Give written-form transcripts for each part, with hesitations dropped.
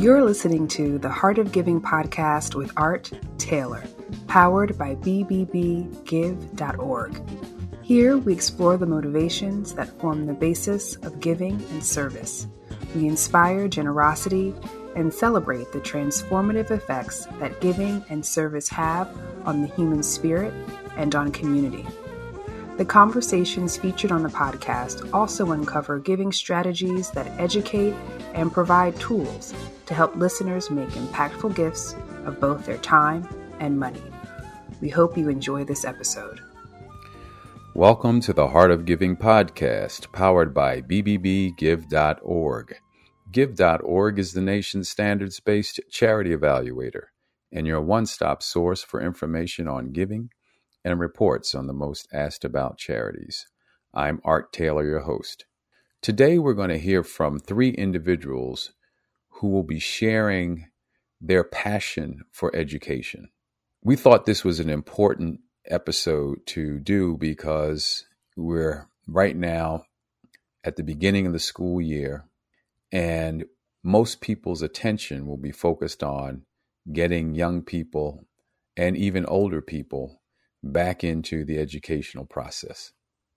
You're listening to the Heart of Giving podcast with Art Taylor, powered by bbbgive.org. Here we explore the motivations that form the basis of giving and service. We inspire generosity and celebrate the transformative effects that giving and service have on the human spirit and on community. The conversations featured on the podcast also uncover giving strategies that educate and provide tools to help listeners make impactful gifts of both their time and money. We hope you enjoy this episode. Welcome to the Heart of Giving podcast, powered by bbbgive.org. Give.org is the nation's standards-based charity evaluator and your one-stop source for information on giving and reports on the most asked about charities. I'm Art Taylor, your host. Today we're going to hear from three individuals who will be sharing their passion for education. We thought this was an important episode to do because we're right now at the beginning of the school year, and most people's attention will be focused on getting young people and even older people back into the educational process.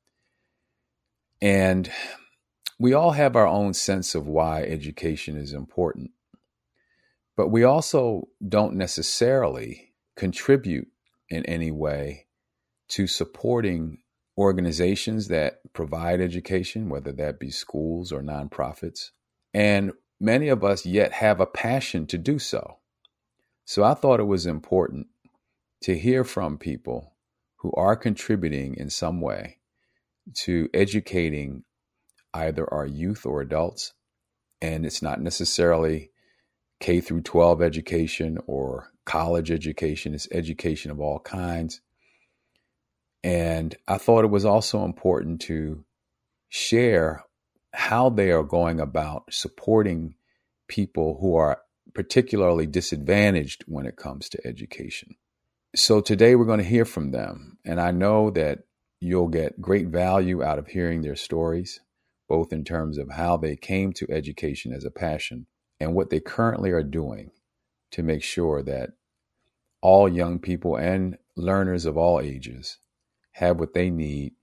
And we all have our own sense of why education is important, but we also don't necessarily contribute in any way to supporting organizations that provide education, whether that be schools or nonprofits. And many of us yet have a passion to do so. So I thought it was important to hear from people who are contributing in some way to educating either our youth or adults. And it's not necessarily K through 12 education or college education. It's education of all kinds. And I thought it was also important to share how they are going about supporting people who are particularly disadvantaged when it comes to education. So today we're going to hear from them, and I know that you'll get great value out of hearing their stories, both in terms of how they came to education as a passion and what they currently are doing to make sure that all young people and learners of all ages have what they need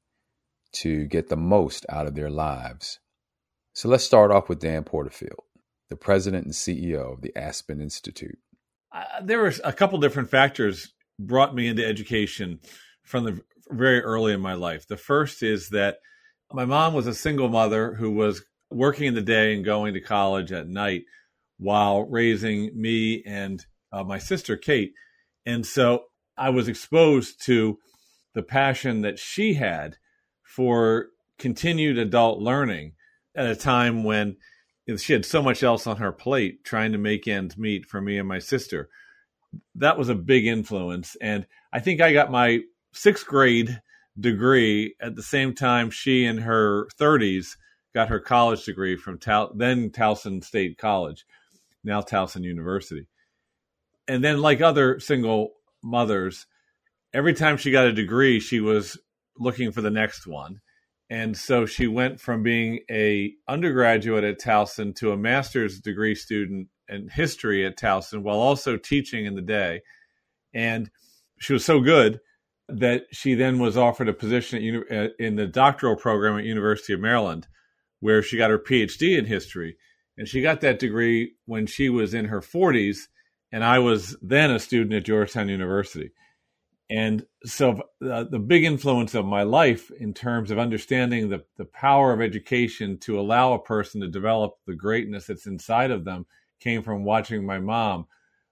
to get the most out of their lives. So let's start off with Dan Porterfield, the president and CEO of the Aspen Institute. There were a couple different factors brought me into education from the very early in my life. The first is that my mom was a single mother who was working in the day and going to college at night while raising me and my sister, Kate. And so I was exposed to the passion that she had for continued adult learning at a time when she had so much else on her plate trying to make ends meet for me and my sister. That was a big influence. And I think I got my sixth grade degree at the same time she in her 30s got her college degree from then Towson State College, now Towson University. And then, like other single mothers, every time she got a degree, she was looking for the next one. And so she went from being a undergraduate at Towson to a master's degree student in history at Towson while also teaching in the day. And she was so good that she then was offered a position in the doctoral program at University of Maryland, where she got her PhD in history. And she got that degree when she was in her 40s, and I was then a student at Georgetown University. And so the big influence of my life in terms of understanding the power of education to allow a person to develop the greatness that's inside of them came from watching my mom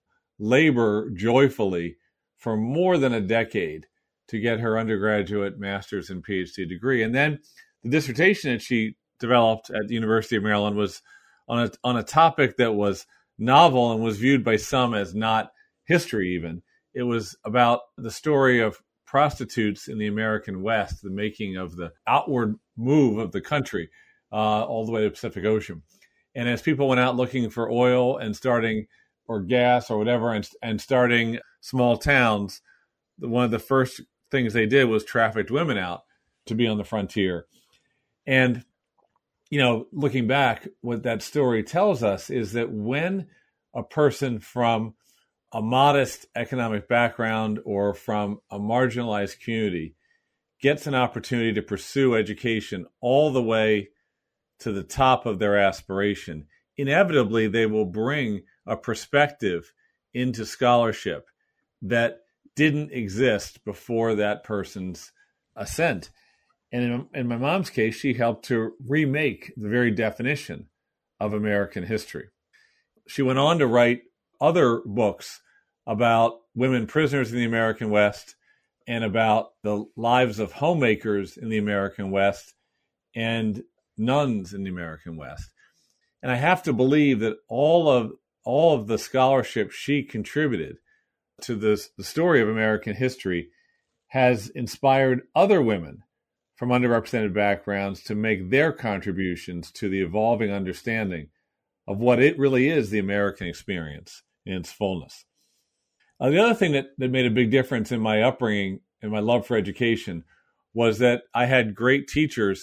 labor joyfully for more than a decade to get her undergraduate, master's, and PhD degree. And then the dissertation that she developed at the University of Maryland was on a topic that was novel and was viewed by some as not history even. It was about the story of prostitutes in the American West, the making of the outward move of the country all the way to the Pacific Ocean. And as people went out looking for oil and starting, or gas or whatever, and starting small towns, one of the first things they did was trafficked women out to be on the frontier. And, you know, looking back, what that story tells us is that when a person from a modest economic background or from a marginalized community gets an opportunity to pursue education all the way to the top of their aspiration, inevitably they will bring a perspective into scholarship that didn't exist before that person's ascent. And in my mom's case, she helped to remake the very definition of American history. She went on to write other books about women prisoners in the American West and about the lives of homemakers in the American West and nuns in the American West. And I have to believe that all of the scholarship she contributed to the story of American history has inspired other women from underrepresented backgrounds to make their contributions to the evolving understanding of what it really is, the American experience in its fullness. The other thing that made a big difference in my upbringing and my love for education was that I had great teachers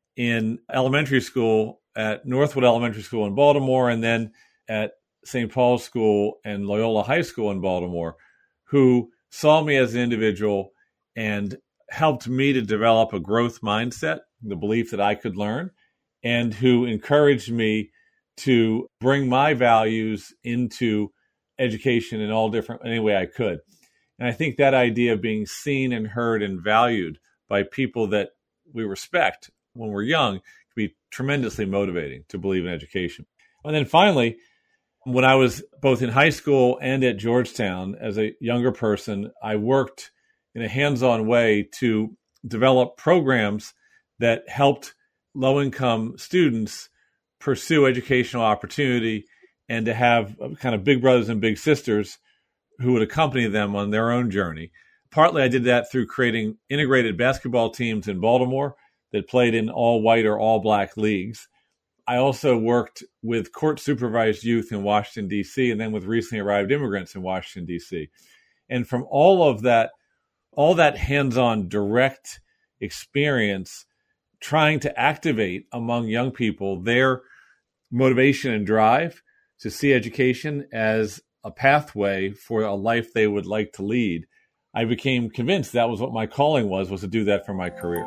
in elementary school at Northwood Elementary School in Baltimore and then at St. Paul's School and Loyola High School in Baltimore who saw me as an individual and helped me to develop a growth mindset, the belief that I could learn, and who encouraged me to bring my values into education in any way I could. And I think that idea of being seen and heard and valued by people that we respect when we're young can be tremendously motivating to believe in education. And then finally, when I was both in high school and at Georgetown as a younger person, I worked in a hands-on way to develop programs that helped low-income students pursue educational opportunity and to have kind of big brothers and big sisters who would accompany them on their own journey. Partly I did that through creating integrated basketball teams in Baltimore that played in all white or all black leagues. I also worked with court-supervised youth in Washington, D.C., and then with recently arrived immigrants in Washington, D.C. And from all that hands-on direct experience, trying to activate among young people their motivation and drive to see education as a pathway for a life they would like to lead, I became convinced that was what my calling was to do that for my career.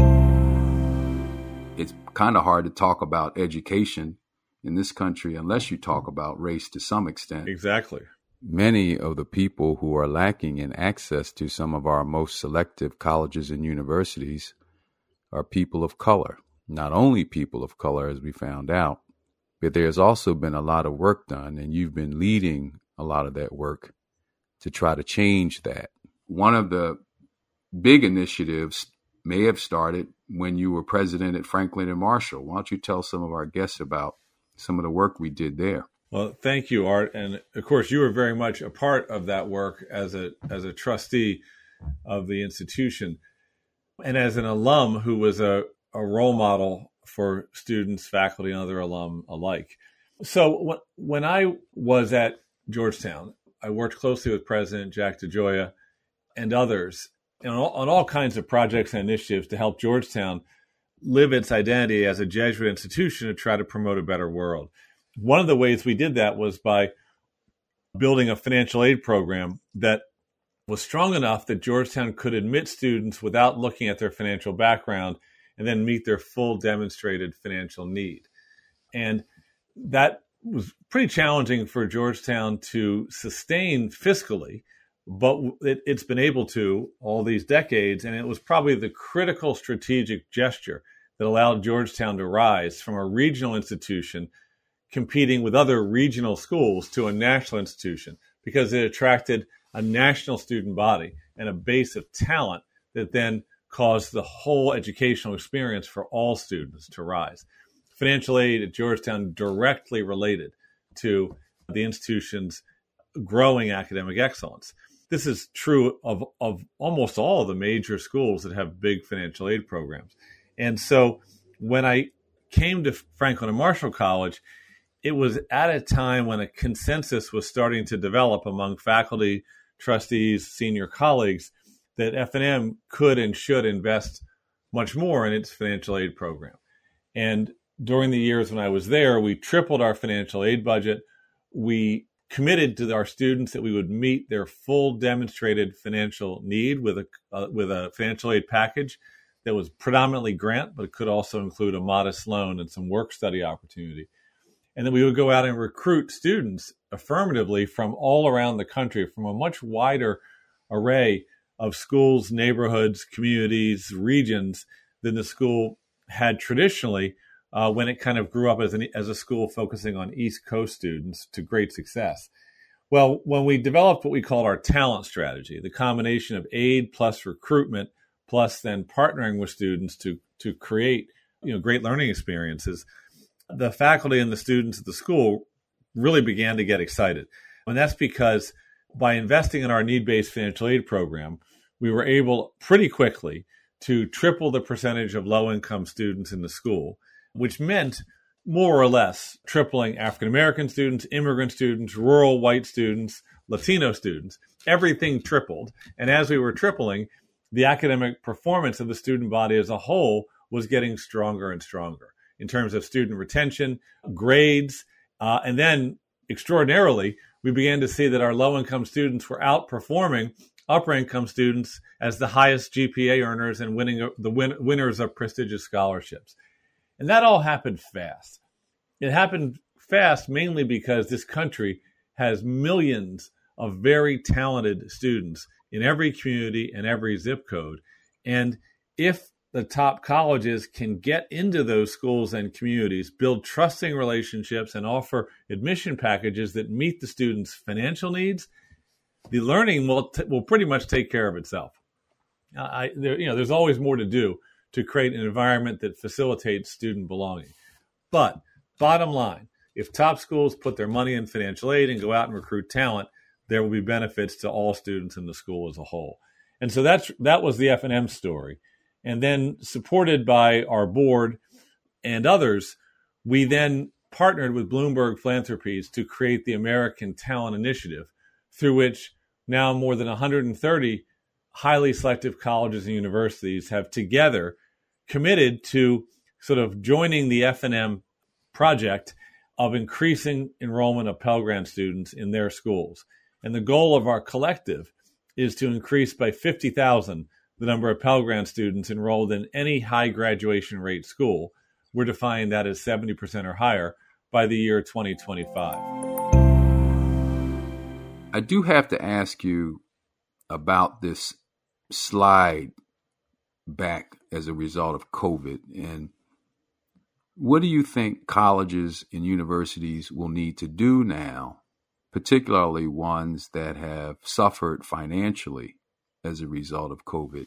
It's kind of hard to talk about education in this country unless you talk about race to some extent. Exactly. Many of the people who are lacking in access to some of our most selective colleges and universities are people of color. Not only people of color, as we found out, but there's also been a lot of work done, and you've been leading a lot of that work to try to change that. One of the big initiatives may have started when you were president at Franklin and Marshall. Why don't you tell some of our guests about some of the work we did there? Well, thank you, Art. And of course, you were very much a part of that work as a trustee of the institution and as an alum who was a role model for students, faculty, and other alum alike. So when I was at Georgetown, I worked closely with President Jack DeGioia and others on all kinds of projects and initiatives to help Georgetown live its identity as a Jesuit institution to try to promote a better world. One of the ways we did that was by building a financial aid program that was strong enough that Georgetown could admit students without looking at their financial background and then meet their full demonstrated financial need. And that was pretty challenging for Georgetown to sustain fiscally, but it's been able to all these decades, and it was probably the critical strategic gesture that allowed Georgetown to rise from a regional institution competing with other regional schools to a national institution because it attracted a national student body and a base of talent that then caused the whole educational experience for all students to rise. Financial aid at Georgetown directly related to the institution's growing academic excellence. This is true of almost all of the major schools that have big financial aid programs. And so when I came to Franklin and Marshall College, it was at a time when a consensus was starting to develop among faculty, trustees, senior colleagues that F&M could and should invest much more in its financial aid program. And during the years when I was there, we tripled our financial aid budget. we committed to our students that we would meet their full demonstrated financial need with a financial aid package that was predominantly grant, but it could also include a modest loan and some work study opportunity. And then we would go out and recruit students affirmatively from all around the country, from a much wider array of schools, neighborhoods, communities, regions than the school had traditionally when it kind of grew up as a school focusing on East Coast students to great success. Well, when we developed what we called our talent strategy, the combination of aid plus recruitment plus then partnering with students to create great learning experiences, the faculty and the students at the school really began to get excited. And that's because by investing in our need-based financial aid program, we were able pretty quickly to triple the percentage of low-income students in the school, which meant more or less tripling African-American students, immigrant students, rural white students, Latino students. Everything tripled. And as we were tripling, the academic performance of the student body as a whole was getting stronger and stronger in terms of student retention, grades, and then extraordinarily, we began to see that our low-income students were outperforming upper-income students as the highest GPA earners and winners of prestigious scholarships. And that all happened fast. It happened fast mainly because this country has millions of very talented students in every community and every zip code. And if the top colleges can get into those schools and communities, build trusting relationships, and offer admission packages that meet the students' financial needs, the learning will pretty much take care of itself. There's always more to do to create an environment that facilitates student belonging. But bottom line, if top schools put their money in financial aid and go out and recruit talent, there will be benefits to all students in the school as a whole. And so that was the F&M story. And then supported by our board and others, we then partnered with Bloomberg Philanthropies to create the American Talent Initiative, through which now more than 130 highly selective colleges and universities have together committed to sort of joining the F&M project of increasing enrollment of Pell Grant students in their schools. And the goal of our collective is to increase by 50,000 the number of Pell Grant students enrolled in any high graduation rate school. We're defining that as 70% or higher by the year 2025. I do have to ask you about this slide back as a result of COVID. And what do you think colleges and universities will need to do now, particularly ones that have suffered financially as a result of COVID,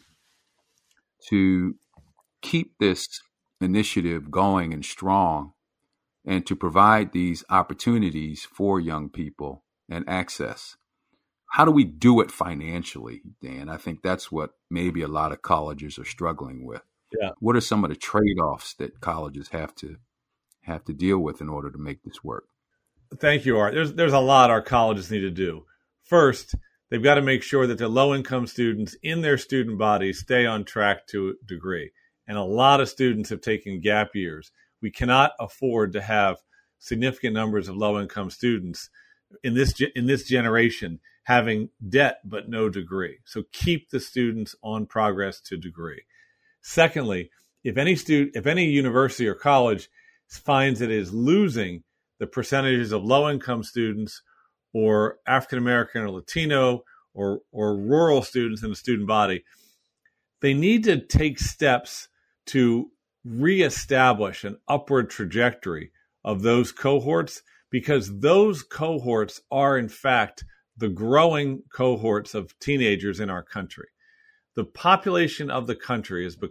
to keep this initiative going and strong and to provide these opportunities for young people and access? How do we do it financially, Dan? I think that's what maybe a lot of colleges are struggling with. Yeah. What are some of the trade-offs that colleges have to deal with in order to make this work? Thank you, Art. There's a lot our colleges need to do. First, they've got to make sure that the low-income students in their student bodies stay on track to a degree. And a lot of students have taken gap years. We cannot afford to have significant numbers of low-income students in this generation having debt but no degree. So keep the students on progress to degree. Secondly, if any university or college finds it is losing the percentages of low-income students or African-American or Latino or rural students in the student body, they need to take steps to reestablish an upward trajectory of those cohorts, because those cohorts are, in fact, the growing cohorts of teenagers in our country. The population of the country is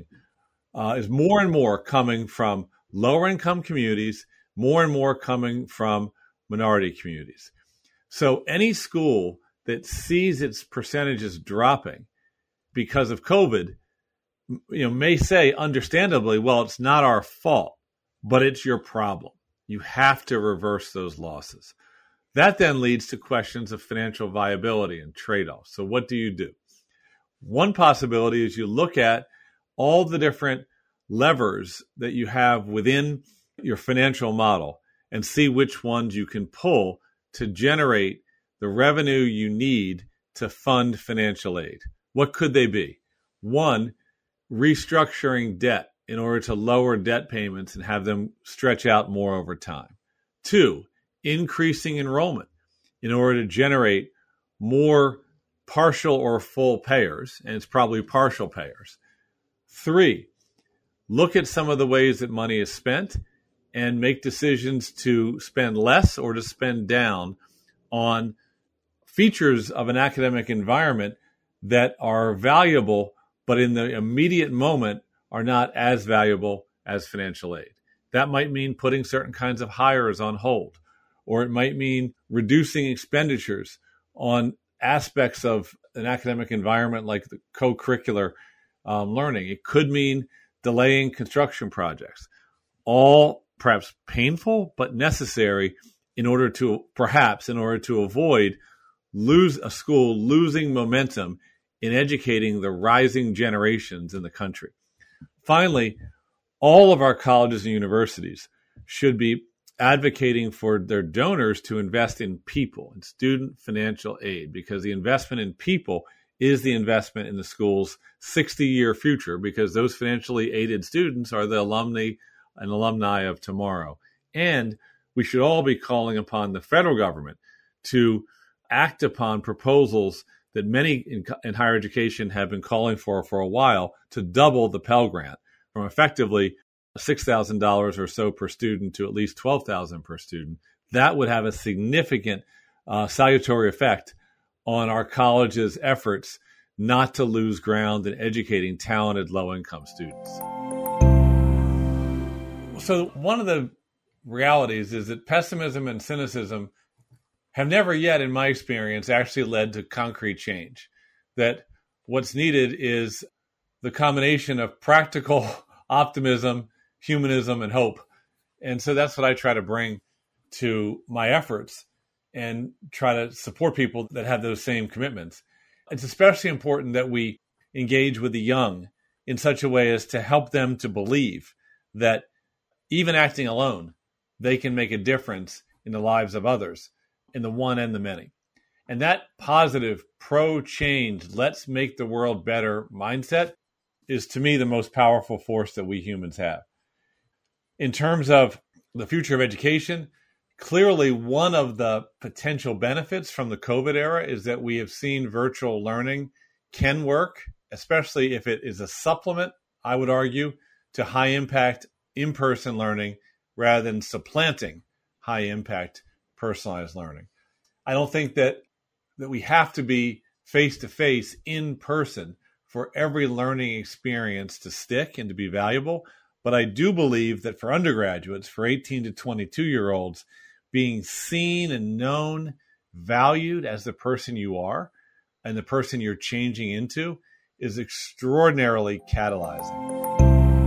more and more coming from lower income communities, more and more coming from minority communities. So any school that sees its percentages dropping because of COVID, may say understandably, well, it's not our fault, but it's your problem. You have to reverse those losses. That then leads to questions of financial viability and trade-offs. So what do you do? One possibility is you look at all the different levers that you have within your financial model and see which ones you can pull to generate the revenue you need to fund financial aid. What could they be? One, restructuring debt in order to lower debt payments and have them stretch out more over time. Two, increasing enrollment in order to generate more partial or full payers, and it's probably partial payers. Three, look at some of the ways that money is spent and make decisions to spend less or to spend down on features of an academic environment that are valuable, but in the immediate moment are not as valuable as financial aid. That might mean putting certain kinds of hires on hold, or it might mean reducing expenditures on aspects of an academic environment like the co-curricular learning. It could mean delaying construction projects, all perhaps painful but necessary in order to avoid a school losing momentum in educating the rising generations in the country. Finally, all of our colleges and universities should be advocating for their donors to invest in people and student financial aid, because the investment in people is the investment in the school's 60-year future, because those financially aided students are the alumni and alumni of tomorrow. And we should all be calling upon the federal government to act upon proposals that many in higher education have been calling for a while, to double the Pell Grant from effectively $6,000 or so per student to at least $12,000 per student. That would have a significant salutary effect on our college's efforts not to lose ground in educating talented low-income students. So one of the realities is that pessimism and cynicism have never yet, in my experience, actually led to concrete change. That what's needed is the combination of practical optimism, humanism, and hope. And so that's what I try to bring to my efforts and try to support people that have those same commitments. It's especially important that we engage with the young in such a way as to help them to believe that even acting alone, they can make a difference in the lives of others, in the one and the many. And that positive, pro-change, let's make the world better mindset is, to me, the most powerful force that we humans have. In terms of the future of education, clearly one of the potential benefits from the COVID era is that we have seen virtual learning can work, especially if it is a supplement, I would argue, to high-impact in-person learning rather than supplanting high-impact personalized learning. I don't think that we have to be face-to-face in person for every learning experience to stick and to be valuable. But I do believe that for undergraduates, for 18 to 22-year-olds, being seen and known, valued as the person you are and the person you're changing into is extraordinarily catalyzing.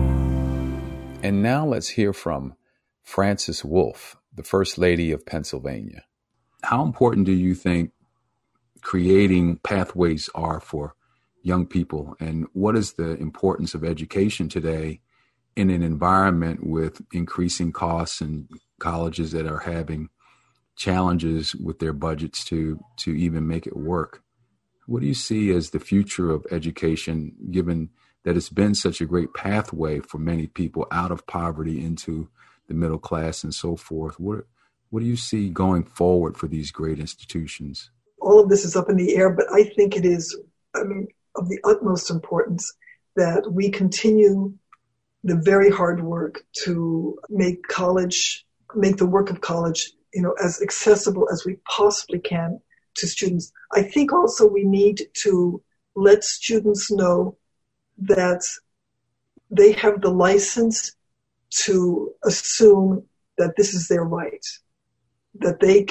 And now let's hear from Frances Wolf, the First Lady of Pennsylvania. How important do you think creating pathways are for young people? And what is the importance of education today in an environment with increasing costs and colleges that are having challenges with their budgets to even make it work? What do you see as the future of education, given that it's been such a great pathway for many people out of poverty into the middle class and so forth? What do you see going forward for these great institutions? All of this is up in the air, but I think it is, of the utmost importance that we continue the very hard work to make the work of college, as accessible as we possibly can to students. I think also we need to let students know that they have the license to assume that this is their right, that they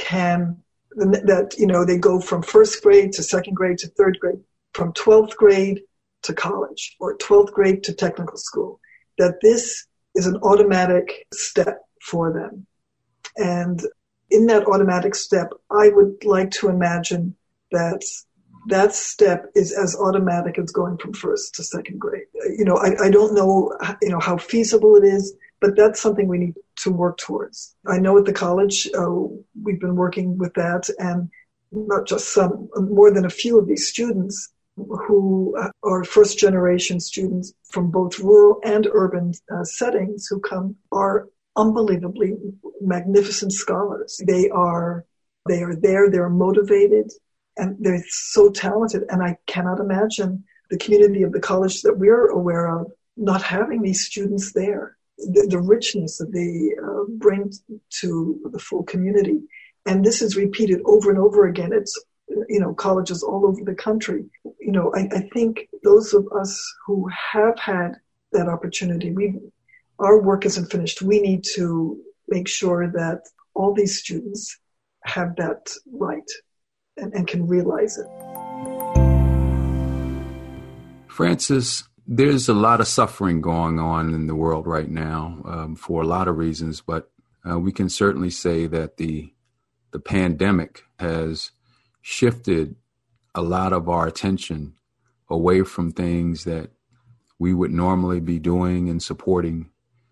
go from first grade to second grade to third grade, from 12th grade to college or 12th grade to technical school, that this is an automatic step for them. And in that automatic step, I would like to imagine that that step is as automatic as going from first to second grade. I don't know, how feasible it is, but that's something we need work towards. I know at the college, we've been working with that, and not just some, more than a few of these students who are first-generation students from both rural and urban settings who come are unbelievably magnificent scholars. They are there, they're motivated, and they're so talented. And I cannot imagine the community of the college that we're aware of not having these students there. The richness that they bring to the full community. And this is repeated over and over again. It's, colleges all over the country. I think those of us who have had that opportunity, our work isn't finished. We need to make sure that all these students have that right and can realize it. Frances, there's a lot of suffering going on in the world right now for a lot of reasons, but we can certainly say that the pandemic has shifted a lot of our attention away from things that we would normally be doing and supporting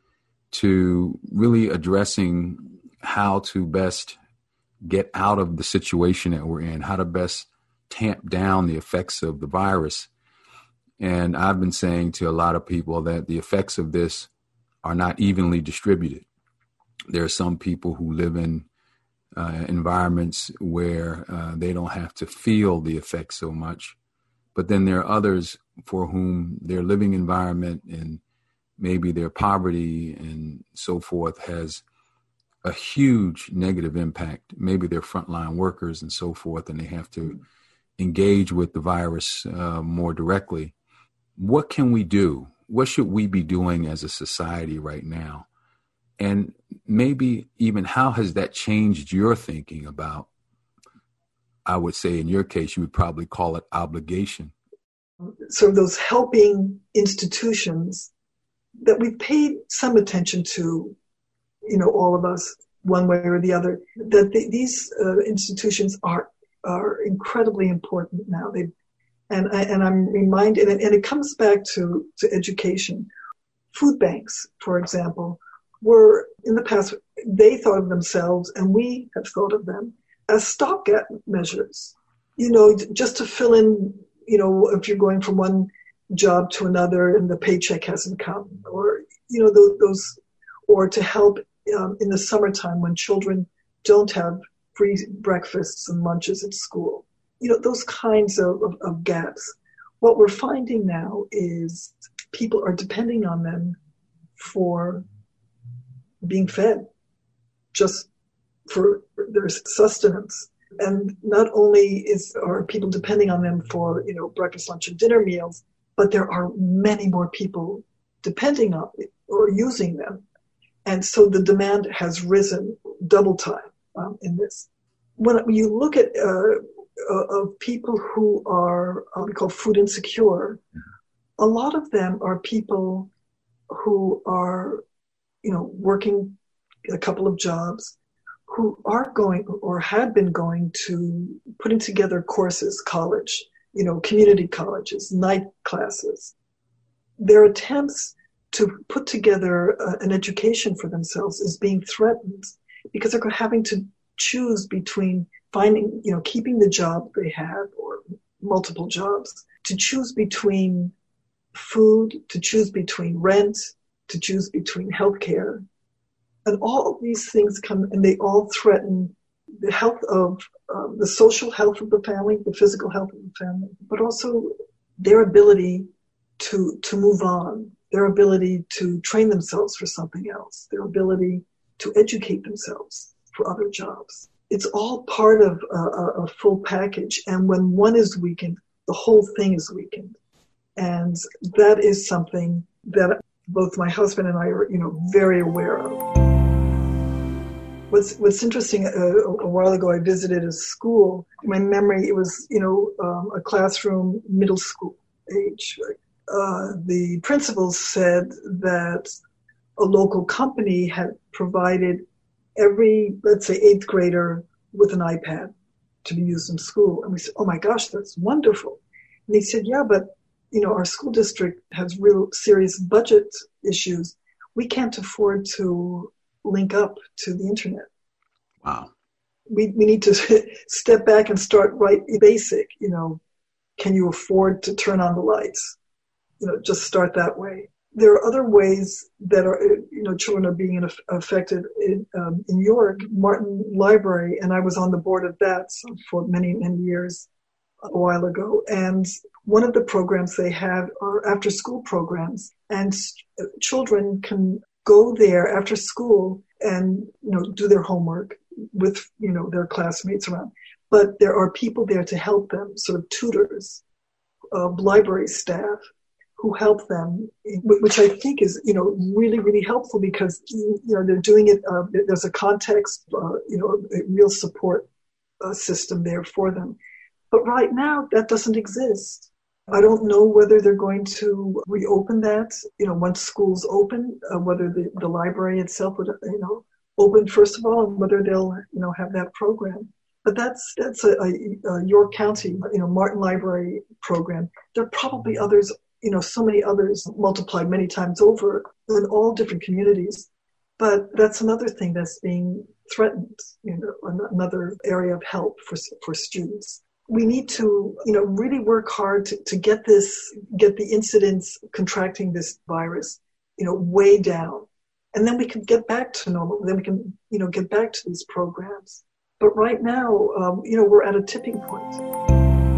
to really addressing how to best get out of the situation that we're in, how to best tamp down the effects of the virus. And I've been saying to a lot of people that the effects of this are not evenly distributed. There are some people who live in environments where they don't have to feel the effects so much. But then there are others for whom their living environment and maybe their poverty and so forth has a huge negative impact. Maybe they're frontline workers and so forth, and they have to engage with the virus more directly. What can we do? What should we be doing as a society right now? And maybe even how has that changed your thinking about, I would say in your case, you would probably call it obligation. So those helping institutions that we've paid some attention to, all of us, one way or the other, that these institutions are incredibly important now. And I'm reminded, and it comes back to education. Food banks, for example, were in the past, they thought of themselves, and we have thought of them as stopgap measures, just to fill in, if you're going from one job to another and the paycheck hasn't come, or, those, or to help in the summertime when children don't have free breakfasts and lunches at school. Those kinds of gaps. What we're finding now is people are depending on them for being fed, just for their sustenance. And not only are people depending on them for, breakfast, lunch, and dinner meals, but there are many more people depending on it or using them. And so the demand has risen double time in this. When you look at of people who are we call food insecure, a lot of them are people who are, working a couple of jobs, who are going or had been going to putting together courses, college, community colleges, night classes. Their attempts to put together an education for themselves is being threatened because they're having to choose between finding, keeping the job they have or multiple jobs, to choose between food, to choose between rent, to choose between healthcare. And all of these things come and they all threaten the health of the social health of the family, the physical health of the family, but also their ability to move on, their ability to train themselves for something else, their ability to educate themselves for other jobs. It's all part of a full package. And when one is weakened, the whole thing is weakened. And that is something that both my husband and I are, very aware of. What's interesting, a while ago I visited a school. In my memory, it was, a classroom, middle school age. The principal said that a local company had provided every, let's say, 8th grader with an iPad to be used in school. And we said, oh my gosh, that's wonderful. And he said, yeah, but, our school district has real serious budget issues. We can't afford to link up to the internet. Wow. We need to step back and start right basic. Can you afford to turn on the lights? Just start that way. There are other ways that children are being affected. In New York, Martin Library, and I was on the board of that for many, many years a while ago. And one of the programs they have are after-school programs, and children can go there after school and do their homework with their classmates around. But there are people there to help them, sort of tutors, library staff, who help them, which I think is, really, really helpful because, they're doing it, there's a context, a real support system there for them. But right now, that doesn't exist. I don't know whether they're going to reopen that, once schools open, whether the library itself would, open first of all, and whether they'll, have that program. But that's a York County, Martin Library program. There are probably others, so many others multiplied many times over in all different communities. But that's another thing that's being threatened, another area of help for students. We need to, really work hard to get the incidence contracting this virus, way down. And then we can get back to normal. Then we can, get back to these programs. But right now, we're at a tipping point.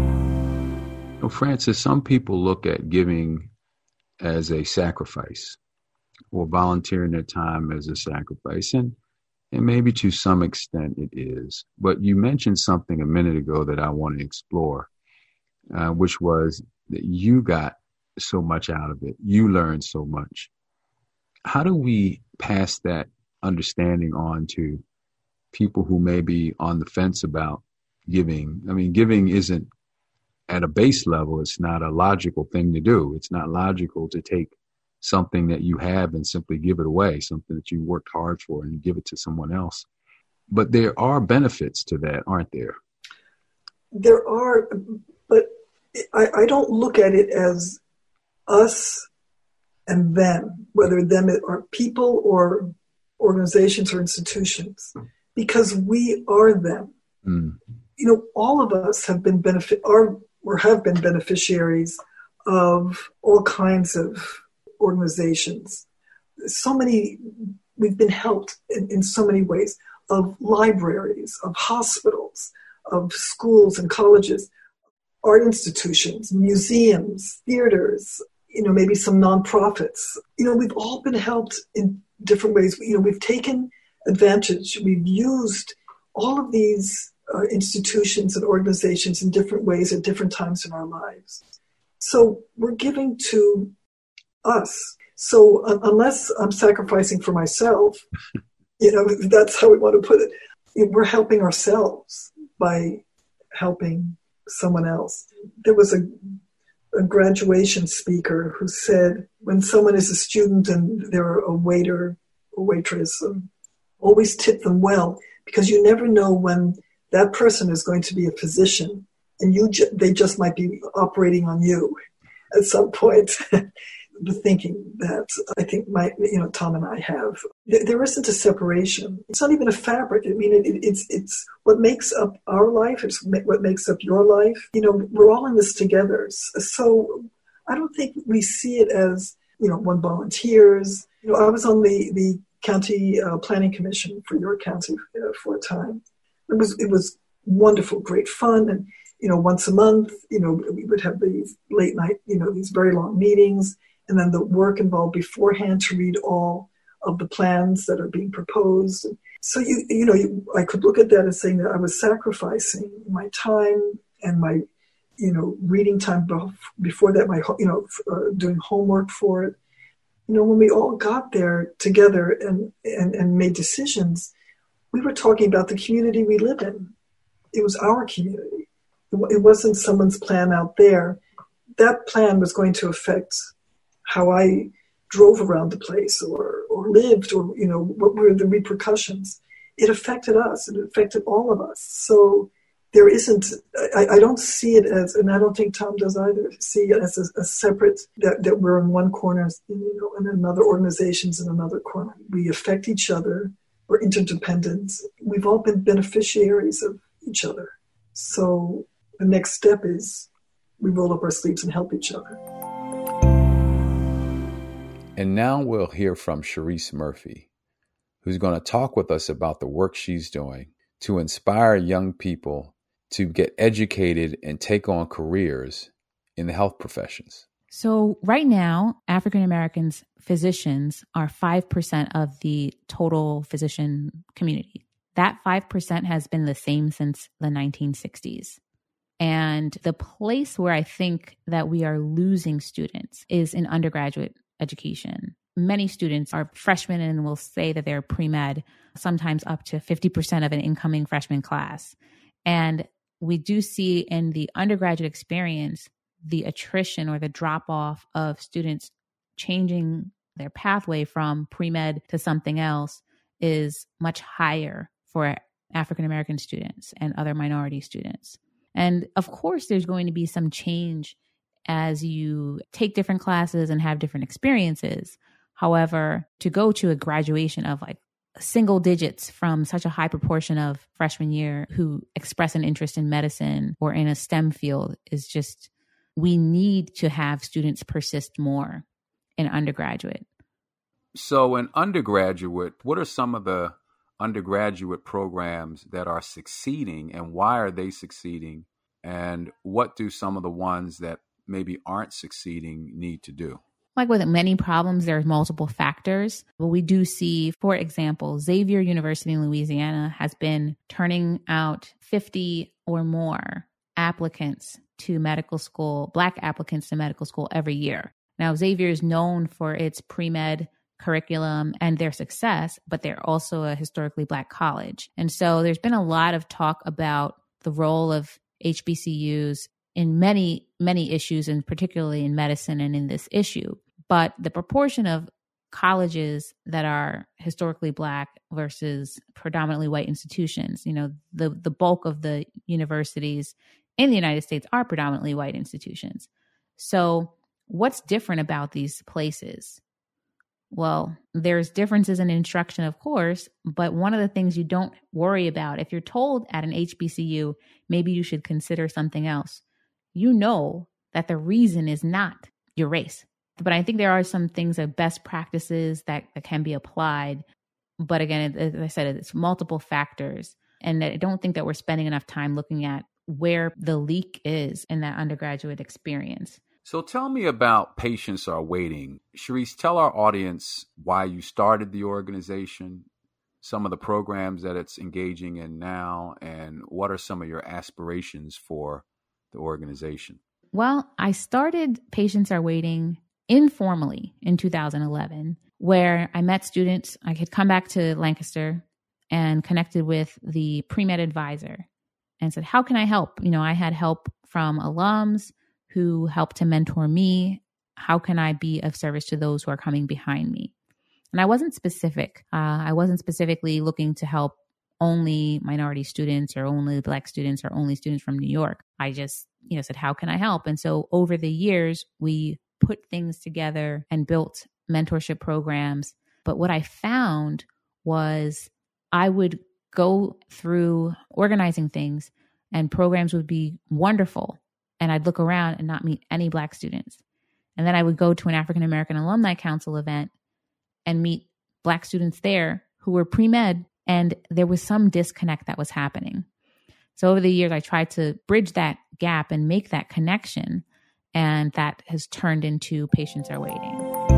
Frances, some people look at giving as a sacrifice or volunteering their time as a sacrifice. And maybe to some extent it is. But you mentioned something a minute ago that I want to explore, which was that you got so much out of it. You learned so much. How do we pass that understanding on to people who may be on the fence about giving? I mean, giving isn't at a base level. It's not a logical thing to do. It's not logical to take something that you have and simply give it away, something that you worked hard for, and give it to someone else. But there are benefits to that, aren't there? There are, but I don't look at it as us and them, whether them are people or organizations or institutions, because we are them. Mm. All of us have been beneficiaries of all kinds of organizations. So many, we've been helped in so many ways, of libraries, of hospitals, of schools and colleges, art institutions, museums, theaters, maybe some nonprofits. We've all been helped in different ways. We've taken advantage. We've used all of these institutions and organizations in different ways at different times in our lives. So we're giving to us. So unless I'm sacrificing for myself, that's how we want to put it. We're helping ourselves by helping someone else. There was a graduation speaker who said, when someone is a student and they're a waiter or waitress, always tip them well, because you never know when that person is going to be a physician, and they just might be operating on you at some point. The thinking that I think Tom and I have, there isn't a separation. It's not even a fabric. I mean, it's what makes up our life. It's what makes up your life. We're all in this together. So I don't think we see it as, one volunteers. I was on the county planning commission for York County for a time. It was wonderful, great fun. And, once a month, we would have these late night, these very long meetings. And then the work involved beforehand to read all of the plans that are being proposed. So, I could look at that as saying that I was sacrificing my time and my, reading time before that, my, doing homework for it. When we all got there together and made decisions, we were talking about the community we live in. It was our community. It wasn't someone's plan out there. That plan was going to affect how I drove around the place or lived, or, what were the repercussions. It affected us. It affected all of us. So there isn't, I don't see it as, and I don't think Tom does either, see it as a separate, that we're in one corner, and another organization's in another corner. We affect each other. We're interdependent. We've all been beneficiaries of each other. So the next step is we roll up our sleeves and help each other. And now we'll hear from Cherise Murphy, who's going to talk with us about the work she's doing to inspire young people to get educated and take on careers in the health professions. So right now, African Americans physicians are 5% of the total physician community. That 5% has been the same since the 1960s. And the place where I think that we are losing students is in undergraduate education. Many students are freshmen and will say that they're pre-med, sometimes up to 50% of an incoming freshman class. And we do see in the undergraduate experience, the attrition or the drop-off of students changing their pathway from pre-med to something else is much higher for African-American students and other minority students. And of course, there's going to be some change as you take different classes and have different experiences. However, to go to a graduation of like single digits from such a high proportion of freshman year who express an interest in medicine or in a STEM field is just, we need to have students persist more in undergraduate. So in undergraduate, what are some of the undergraduate programs that are succeeding, and why are they succeeding? And what do some of the ones that maybe aren't succeeding need to do? Like with many problems, there's multiple factors. But we do see, for example, Xavier University in Louisiana has been turning out 50 or more applicants to medical school, Black applicants to medical school every year. Now, Xavier is known for its pre-med curriculum and their success, but they're also a historically Black college. And so there's been a lot of talk about the role of HBCUs in many, many issues, and particularly in medicine and in this issue. But the proportion of colleges that are historically Black versus predominantly white institutions, the bulk of the universities in the United States are predominantly white institutions. So what's different about these places? Well, there's differences in instruction, of course, but one of the things you don't worry about, if you're told at an HBCU, maybe you should consider something else, you know that the reason is not your race. But I think there are some things of best practices that can be applied. But again, as I said, it's multiple factors. And I don't think that we're spending enough time looking at where the leak is in that undergraduate experience. So tell me about Patients Are Waiting. Cherise, tell our audience why you started the organization, some of the programs that it's engaging in now, and what are some of your aspirations for the organization? Well, I started Patients Are Waiting informally in 2011, where I met students. I had come back to Lancaster and connected with the pre-med advisor and said, how can I help? I had help from alums who helped to mentor me. How can I be of service to those who are coming behind me? And I wasn't specific. I wasn't specifically looking to help only minority students or only Black students or only students from New York. I just, said, how can I help? And so over the years, we put things together and built mentorship programs. But what I found was I would go through organizing things and programs would be wonderful. And I'd look around and not meet any Black students. And then I would go to an African American Alumni Council event and meet Black students there who were pre-med, and there was some disconnect that was happening. So over the years, I tried to bridge that gap and make that connection, and that has turned into Patients Are Waiting.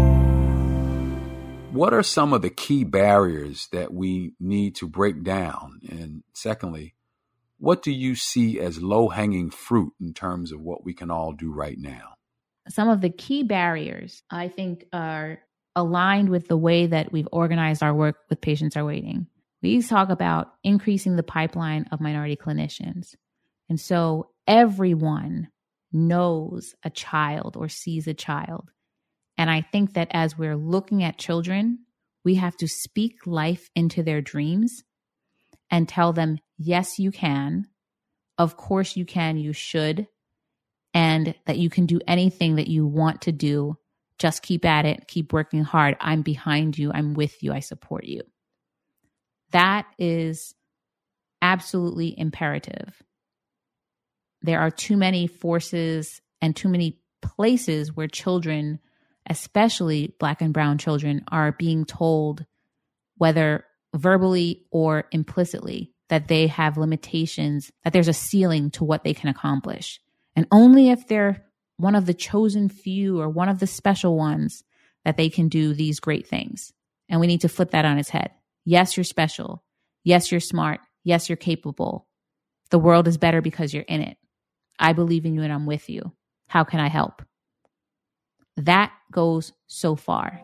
What are some of the key barriers that we need to break down? And secondly, what do you see as low-hanging fruit in terms of what we can all do right now? Some of the key barriers, I think, are aligned with the way that we've organized our work with Patients Are Waiting. We talk about increasing the pipeline of minority clinicians. And so everyone knows a child or sees a child. And I think that as we're looking at children, we have to speak life into their dreams and tell them, yes, you can. of course you can, you should, and that you can do anything that you want to do. Just keep at it, keep working hard. I'm behind you, I'm with you, I support you. That is absolutely imperative. There are too many forces and too many places where children, especially Black and brown children, are being told, whether verbally or implicitly, that they have limitations, that there's a ceiling to what they can accomplish. And only if they're one of the chosen few or one of the special ones that they can do these great things. And we need to flip that on its head. Yes, you're special. Yes, you're smart. Yes, you're capable. The world is better because you're in it. I believe in you and I'm with you. How can I help? That goes so far.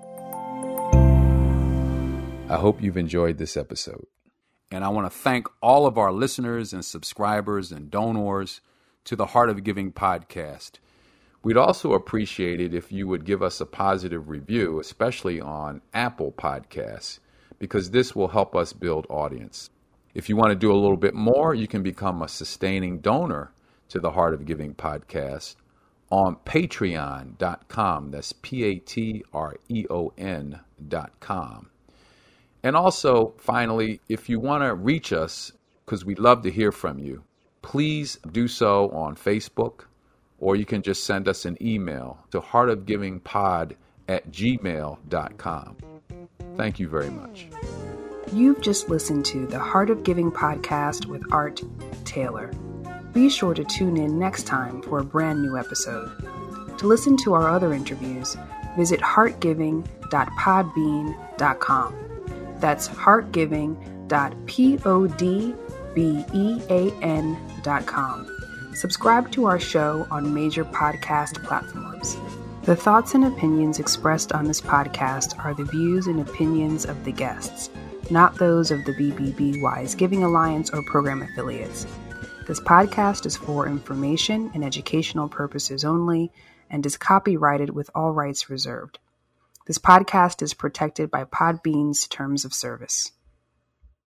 I hope you've enjoyed this episode. And I want to thank all of our listeners and subscribers and donors to the Heart of Giving podcast. We'd also appreciate it if you would give us a positive review, especially on Apple Podcasts, because this will help us build audience. If you want to do a little bit more, you can become a sustaining donor to the Heart of Giving podcast on patreon.com. That's patreon.com. And also, finally, if you want to reach us, because we'd love to hear from you, please do so on Facebook, or you can just send us an email to heartofgivingpod@gmail.com. Thank you very much. You've just listened to the Heart of Giving podcast with Art Taylor. Be sure to tune in next time for a brand new episode. To listen to our other interviews, visit heartgiving.podbean.com. That's heartgiving.podbean.com. Subscribe to our show on major podcast platforms. The thoughts and opinions expressed on this podcast are the views and opinions of the guests, not those of the BBB Wise Giving Alliance or program affiliates. This podcast is for information and educational purposes only and is copyrighted with all rights reserved. This podcast is protected by Podbean's terms of service.